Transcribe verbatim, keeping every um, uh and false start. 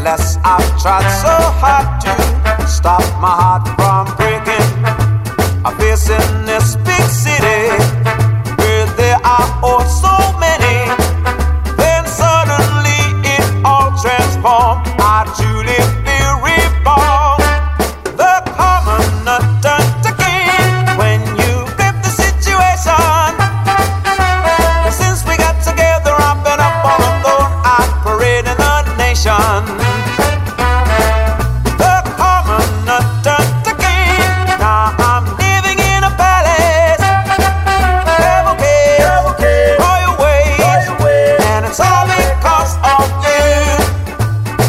Nevertheless, I've tried so hard to stop my heart from breaking. I'm facing this big city where there are also